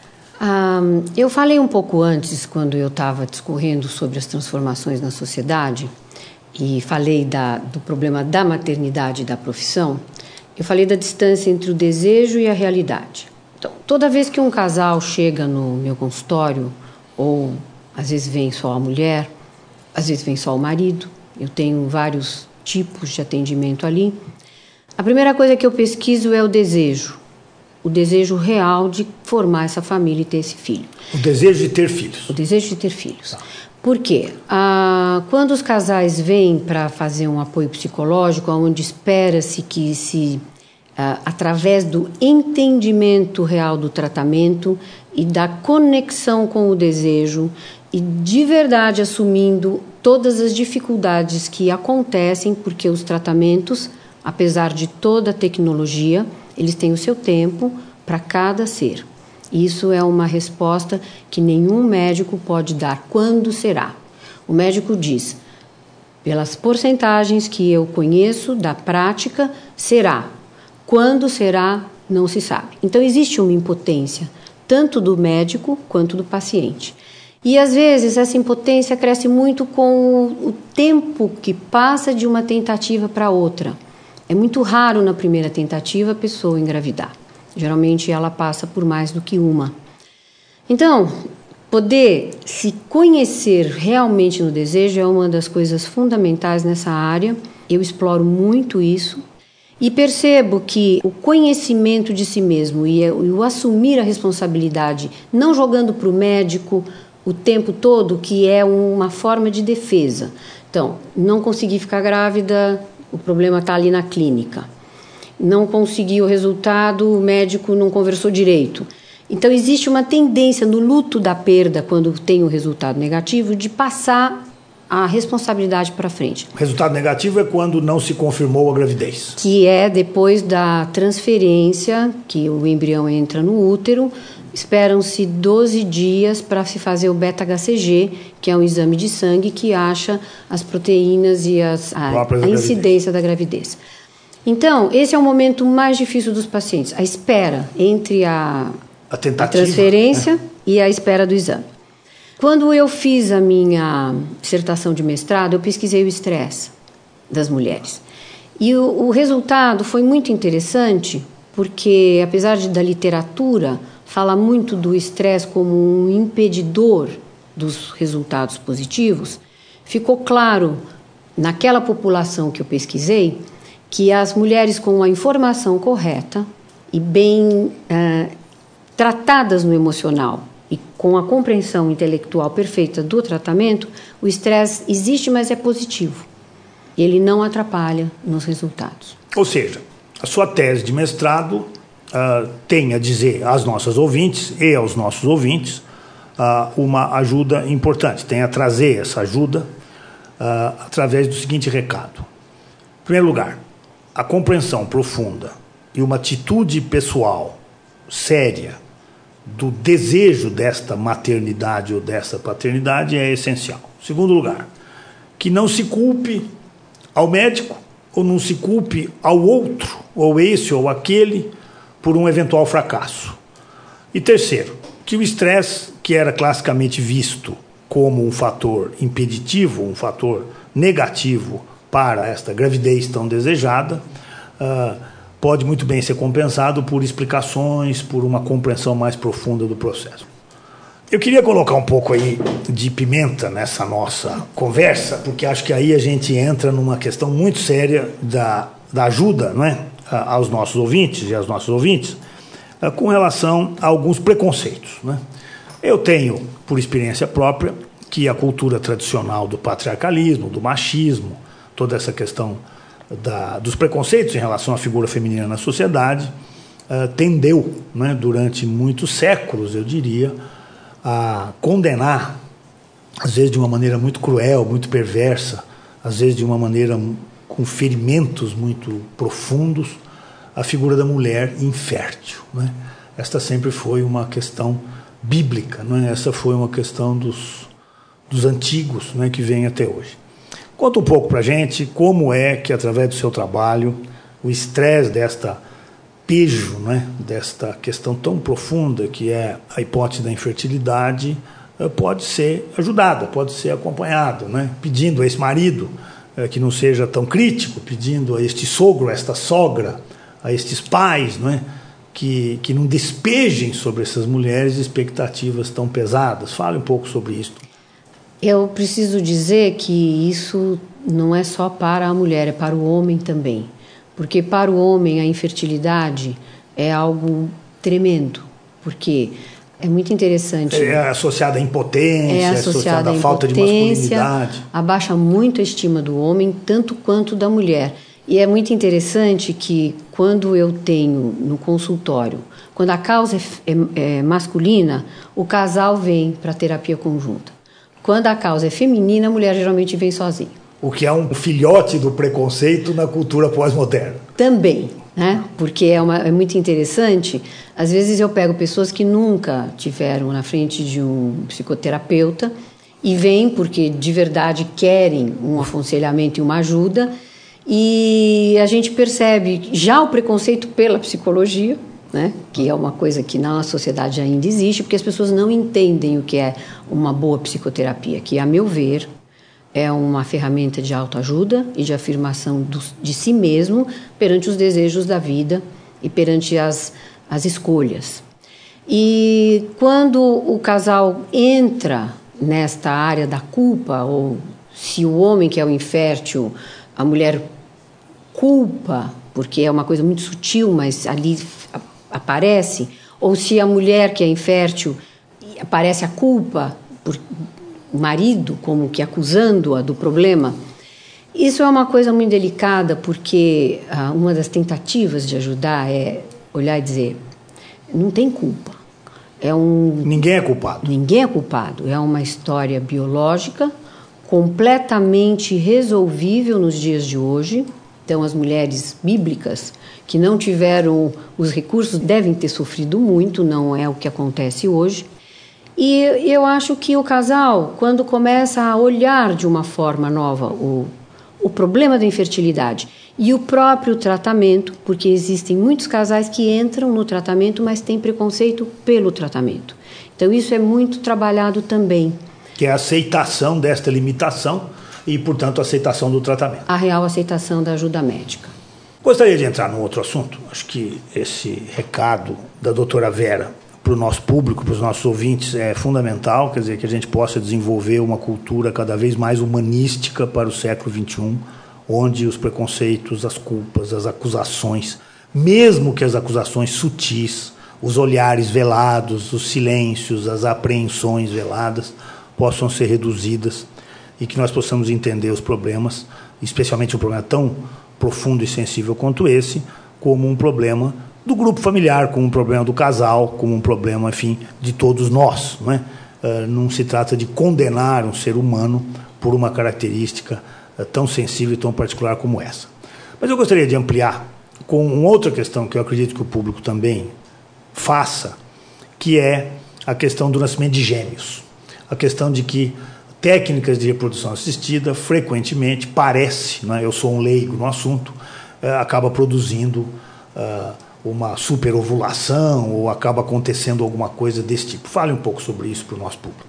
Speaker 3: Eu falei um pouco antes, quando eu estava discorrendo sobre as transformações na sociedade, e falei do problema da maternidade e da profissão, eu falei da distância entre o desejo e a realidade. Então, toda vez que um casal chega no meu consultório, ou às vezes vem só a mulher, às vezes vem só o marido, eu tenho vários tipos de atendimento ali, a primeira coisa que eu pesquiso é o desejo real de formar essa família e ter esse filho.
Speaker 2: O desejo de ter filhos.
Speaker 3: O desejo de ter filhos. Tá. Por quê? Quando os casais vêm para fazer um apoio psicológico, onde espera-se que através do entendimento real do tratamento e da conexão com o desejo e de verdade assumindo todas as dificuldades que acontecem, porque os tratamentos, apesar de toda a tecnologia, eles têm o seu tempo para cada ser. Isso é uma resposta que nenhum médico pode dar. Quando será? O médico diz, pelas porcentagens que eu conheço da prática, será. Quando será, não se sabe. Então, existe uma impotência, tanto do médico quanto do paciente. E, às vezes, essa impotência cresce muito com o tempo que passa de uma tentativa para outra. É muito raro, na primeira tentativa, a pessoa engravidar. Geralmente, ela passa por mais do que uma. Então, poder se conhecer realmente no desejo é uma das coisas fundamentais nessa área. Eu exploro muito isso. E percebo que o conhecimento de si mesmo e o assumir a responsabilidade, não jogando para o médico o tempo todo, que é uma forma de defesa. Então, não consegui ficar grávida, o problema está ali na clínica. Não consegui o resultado, o médico não conversou direito. Então, existe uma tendência no luto da perda, quando tem o resultado negativo, de passar a responsabilidade para frente.
Speaker 2: O resultado negativo é quando não se confirmou a gravidez.
Speaker 3: Que é depois da transferência, que o embrião entra no útero, Esperam-se 12 dias para se fazer o beta-HCG, que é um exame de sangue que acha as proteínas e a incidência da gravidez. Então, esse é o momento mais difícil dos pacientes, a espera entre a transferência e a espera do exame. Quando eu fiz a minha dissertação de mestrado, eu pesquisei o estresse das mulheres. E o resultado foi muito interessante, porque, apesar da literatura fala muito do estresse como um impedidor dos resultados positivos, ficou claro, naquela população que eu pesquisei, que as mulheres com a informação correta e bem tratadas no emocional e com a compreensão intelectual perfeita do tratamento, o estresse existe, mas é positivo. Ele não atrapalha nos resultados.
Speaker 2: Ou seja, a sua tese de mestrado tem a dizer às nossas ouvintes e aos nossos ouvintes uma ajuda importante, tem a trazer essa ajuda através do seguinte recado. Em primeiro lugar, a compreensão profunda e uma atitude pessoal séria do desejo desta maternidade ou desta paternidade é essencial. Em segundo lugar, que não se culpe ao médico ou não se culpe ao outro, ou esse ou aquele, por um eventual fracasso. E terceiro, que o estresse, que era classicamente visto como um fator impeditivo, um fator negativo para esta gravidez tão desejada, pode muito bem ser compensado por explicações, por uma compreensão mais profunda do processo. Eu queria colocar um pouco aí de pimenta nessa nossa conversa, porque acho que aí a gente entra numa questão muito séria da ajuda, não é? Aos nossos ouvintes e às nossas ouvintes, com relação a alguns preconceitos, né? Eu tenho, por experiência própria, que a cultura tradicional do patriarcalismo, do machismo, toda essa questão dos preconceitos em relação à figura feminina na sociedade, tendeu, né, durante muitos séculos, eu diria, a condenar, às vezes de uma maneira muito cruel, muito perversa, às vezes de uma maneira com ferimentos muito profundos, a figura da mulher infértil, né? Esta sempre foi uma questão bíblica, né? Essa foi uma questão dos antigos, né, que vem até hoje. Conta um pouco para a gente como é que, através do seu trabalho, o estresse desta pejo, né, desta questão tão profunda que é a hipótese da infertilidade, pode ser ajudada, pode ser acompanhada, né, pedindo a esse marido que não seja tão crítico, pedindo a este sogro, a esta sogra, a estes pais, não é, que não despejem sobre essas mulheres expectativas tão pesadas. Fale um pouco sobre isso.
Speaker 3: Eu preciso dizer que isso não é só para a mulher, é para o homem também. Porque para o homem a infertilidade é algo tremendo, porque é muito interessante.
Speaker 2: É associada à impotência, é associada à falta de masculinidade.
Speaker 3: Abaixa muito a estima do homem, tanto quanto da mulher. E é muito interessante que quando eu tenho no consultório, quando a causa é masculina, o casal vem para a terapia conjunta. Quando a causa é feminina, a mulher geralmente vem sozinha.
Speaker 2: O que é um filhote do preconceito na cultura pós-moderna.
Speaker 3: Também, né? Porque é muito interessante. Às vezes eu pego pessoas que nunca tiveram na frente de um psicoterapeuta e vêm porque de verdade querem um aconselhamento e uma ajuda, e a gente percebe já o preconceito pela psicologia, né? Que é uma coisa que na sociedade ainda existe, porque as pessoas não entendem o que é uma boa psicoterapia, que, a meu ver, é uma ferramenta de autoajuda e de afirmação de si mesmo perante os desejos da vida e perante as escolhas. E quando o casal entra nesta área da culpa, ou se o homem que é o infértil, a mulher culpa, porque é uma coisa muito sutil, mas ali aparece, ou se a mulher que é infértil aparece a culpa por o marido como que acusando-a do problema, isso é uma coisa muito delicada, porque uma das tentativas de ajudar é olhar e dizer, não tem culpa.
Speaker 2: Ninguém é culpado.
Speaker 3: Ninguém é culpado. É uma história biológica completamente resolvível nos dias de hoje, Então, as mulheres bíblicas que não tiveram os recursos devem ter sofrido muito, não é o que acontece hoje. E eu acho que o casal, quando começa a olhar de uma forma nova o problema da infertilidade e o próprio tratamento, porque existem muitos casais que entram no tratamento, mas têm preconceito pelo tratamento. Então, isso é muito trabalhado também.
Speaker 2: Que é a aceitação desta limitação e, portanto, a aceitação do tratamento.
Speaker 3: A real aceitação da ajuda médica.
Speaker 2: Gostaria de entrar num outro assunto. Acho que esse recado da doutora Vera para o nosso público, para os nossos ouvintes, é fundamental, quer dizer, que a gente possa desenvolver uma cultura cada vez mais humanística para o século XXI, onde os preconceitos, as culpas, as acusações, mesmo que as acusações sutis, os olhares velados, os silêncios, as apreensões veladas, possam ser reduzidas e que nós possamos entender os problemas, especialmente um problema tão profundo e sensível quanto esse, como um problema do grupo familiar, como um problema do casal, como um problema, enfim, de todos nós. Não é? Não se trata de condenar um ser humano por uma característica tão sensível e tão particular como essa. Mas eu gostaria de ampliar com uma outra questão que eu acredito que o público também faça, que é a questão do nascimento de gêmeos. A questão de que técnicas de reprodução assistida, frequentemente, parece, né, eu sou um leigo no assunto, acaba produzindo uma superovulação ou acaba acontecendo alguma coisa desse tipo. Fale um pouco sobre isso para o nosso público.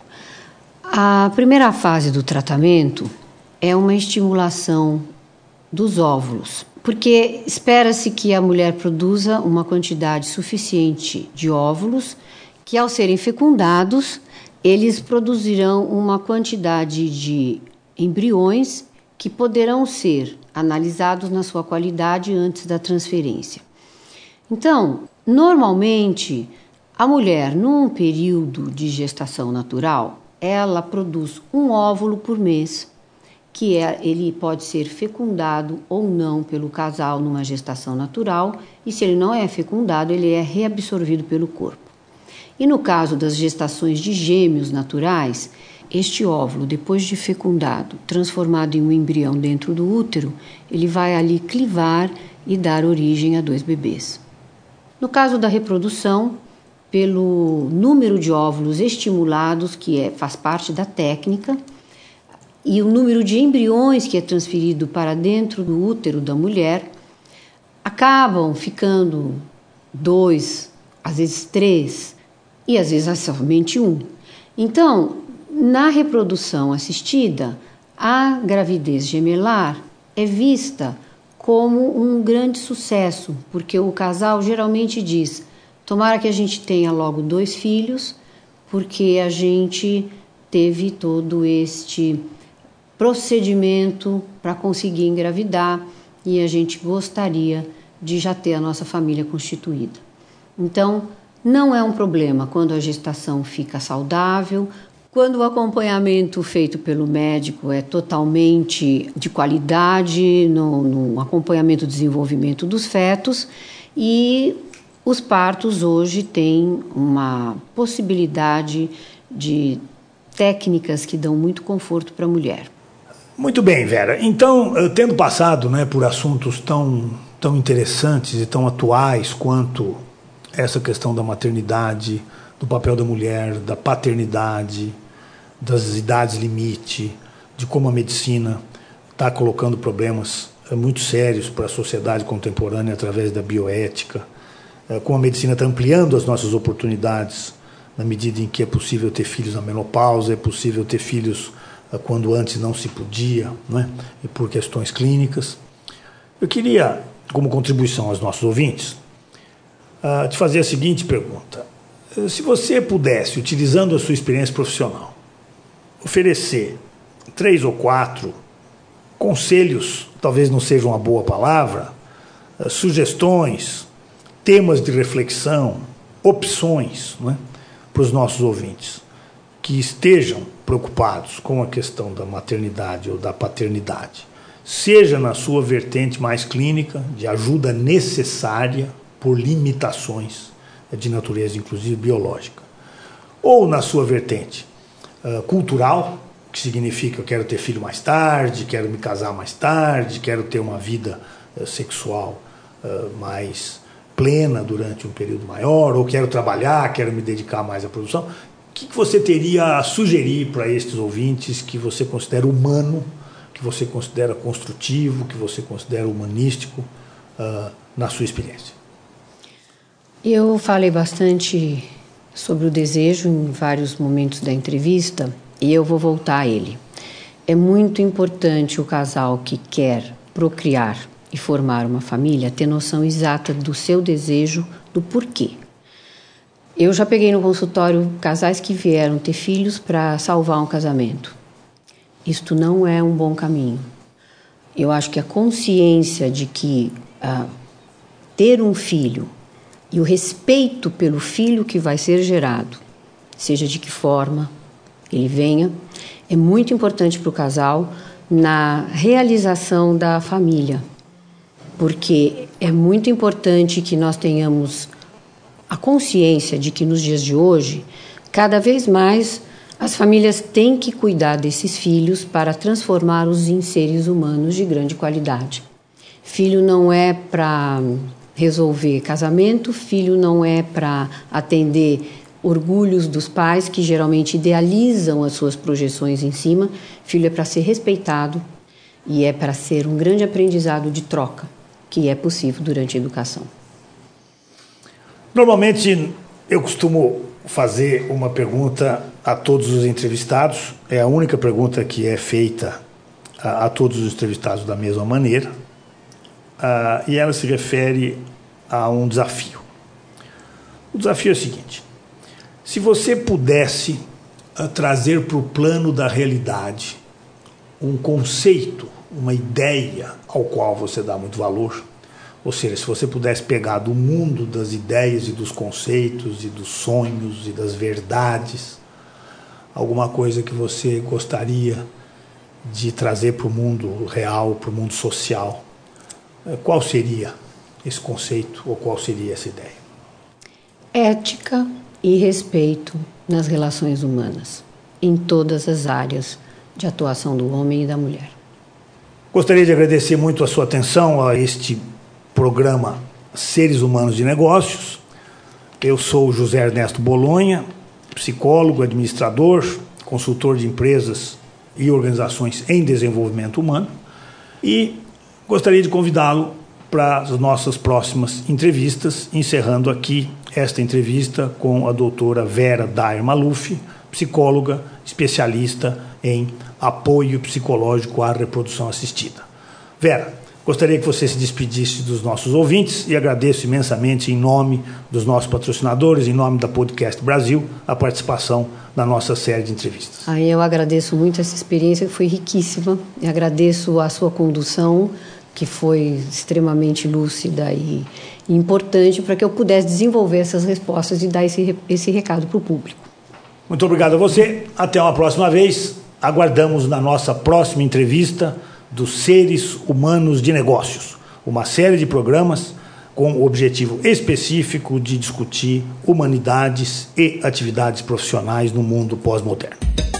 Speaker 3: A primeira fase do tratamento é uma estimulação dos óvulos, porque espera-se que a mulher produza uma quantidade suficiente de óvulos que, ao serem fecundados, eles produzirão uma quantidade de embriões que poderão ser analisados na sua qualidade antes da transferência. Então, normalmente, a mulher, num período de gestação natural, ela produz um óvulo por mês, que ele pode ser fecundado ou não pelo casal numa gestação natural, e se ele não é fecundado, ele é reabsorvido pelo corpo. E no caso das gestações de gêmeos naturais, este óvulo, depois de fecundado, transformado em um embrião dentro do útero, ele vai ali clivar e dar origem a 2 bebês. No caso da reprodução, pelo número de óvulos estimulados, que faz parte da técnica, e o número de embriões que é transferido para dentro do útero da mulher, acabam ficando 2, às vezes 3, e às vezes somente 1. Então, na reprodução assistida, a gravidez gemelar é vista como um grande sucesso, porque o casal geralmente diz: tomara que a gente tenha logo 2 filhos, porque a gente teve todo este procedimento para conseguir engravidar e a gente gostaria de já ter a nossa família constituída. Então, não é um problema quando a gestação fica saudável, quando o acompanhamento feito pelo médico é totalmente de qualidade, no acompanhamento do desenvolvimento dos fetos, e os partos hoje têm uma possibilidade de técnicas que dão muito conforto para a mulher.
Speaker 2: Muito bem, Vera. Então, tendo passado, né, por assuntos tão interessantes e tão atuais quanto essa questão da maternidade, do papel da mulher, da paternidade, das idades limite, de como a medicina está colocando problemas muito sérios para a sociedade contemporânea através da bioética, como a medicina está ampliando as nossas oportunidades na medida em que é possível ter filhos na menopausa, é possível ter filhos quando antes não se podia, não é? E por questões clínicas. Eu queria, como contribuição aos nossos ouvintes, te fazer a seguinte pergunta. Se você pudesse, utilizando a sua experiência profissional, oferecer 3 ou 4 conselhos, talvez não seja uma boa palavra, sugestões, temas de reflexão, opções, não é? Para os nossos ouvintes que estejam preocupados com a questão da maternidade ou da paternidade, seja na sua vertente mais clínica, de ajuda necessária por limitações de natureza, inclusive biológica, ou na sua vertente cultural, que significa eu quero ter filho mais tarde, quero me casar mais tarde, quero ter uma vida sexual mais plena durante um período maior, ou quero trabalhar, quero me dedicar mais à produção. O que você teria a sugerir para estes ouvintes que você considera humano, que você considera construtivo, que você considera humanístico, na sua experiência?
Speaker 3: Eu falei bastante sobre o desejo em vários momentos da entrevista e eu vou voltar a ele. É muito importante o casal que quer procriar e formar uma família ter noção exata do seu desejo, do porquê. Eu já peguei no consultório casais que vieram ter filhos para salvar um casamento. Isto não é um bom caminho. Eu acho que a consciência de que ter um filho e o respeito pelo filho que vai ser gerado, seja de que forma ele venha, é muito importante para o casal na realização da família, porque é muito importante que nós tenhamos a consciência de que nos dias de hoje, cada vez mais as famílias têm que cuidar desses filhos para transformá-los em seres humanos de grande qualidade. Filho não é para resolver casamento, filho não é para atender orgulhos dos pais que geralmente idealizam as suas projeções em cima. Filho é para ser respeitado e é para ser um grande aprendizado de troca, que é possível durante a educação.
Speaker 2: Normalmente eu costumo fazer uma pergunta a todos os entrevistados, é a única pergunta que é feita a todos os entrevistados da mesma maneira, e ela se refere a um desafio. O desafio é o seguinte: se você pudesse trazer para o plano da realidade um conceito, uma ideia ao qual você dá muito valor, ou seja, se você pudesse pegar do mundo das ideias e dos conceitos e dos sonhos e das verdades, alguma coisa que você gostaria de trazer para o mundo real, para o mundo social, qual seria esse conceito ou qual seria essa ideia?
Speaker 3: Ética e respeito nas relações humanas, em todas as áreas de atuação do homem e da mulher.
Speaker 2: Gostaria de agradecer muito a sua atenção a este programa Seres Humanos de Negócios. Eu sou José Ernesto Bolonha, psicólogo, administrador, consultor de empresas e organizações em desenvolvimento humano, e gostaria de convidá-lo para as nossas próximas entrevistas, encerrando aqui esta entrevista com a doutora Vera Dair Maluf, psicóloga, especialista em apoio psicológico à reprodução assistida. Vera, gostaria que você se despedisse dos nossos ouvintes e agradeço imensamente em nome dos nossos patrocinadores, em nome da Podcast Brasil, a participação na nossa série de entrevistas.
Speaker 3: Eu agradeço muito essa experiência, que foi riquíssima, e agradeço a sua condução, que foi extremamente lúcida e importante para que eu pudesse desenvolver essas respostas e dar esse recado para o público.
Speaker 2: Muito obrigado a você. Até uma próxima vez. Aguardamos na nossa próxima entrevista dos Seres Humanos de Negócios, uma série de programas com o objetivo específico de discutir humanidades e atividades profissionais no mundo pós-moderno.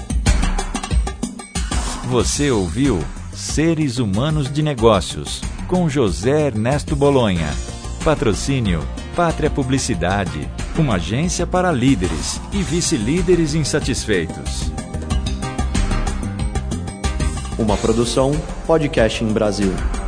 Speaker 1: Você ouviu Seres Humanos de Negócios, com José Ernesto Bolonha. Patrocínio Pátria Publicidade, uma agência para líderes e vice-líderes insatisfeitos.
Speaker 4: Uma produção Podcast em Brasil.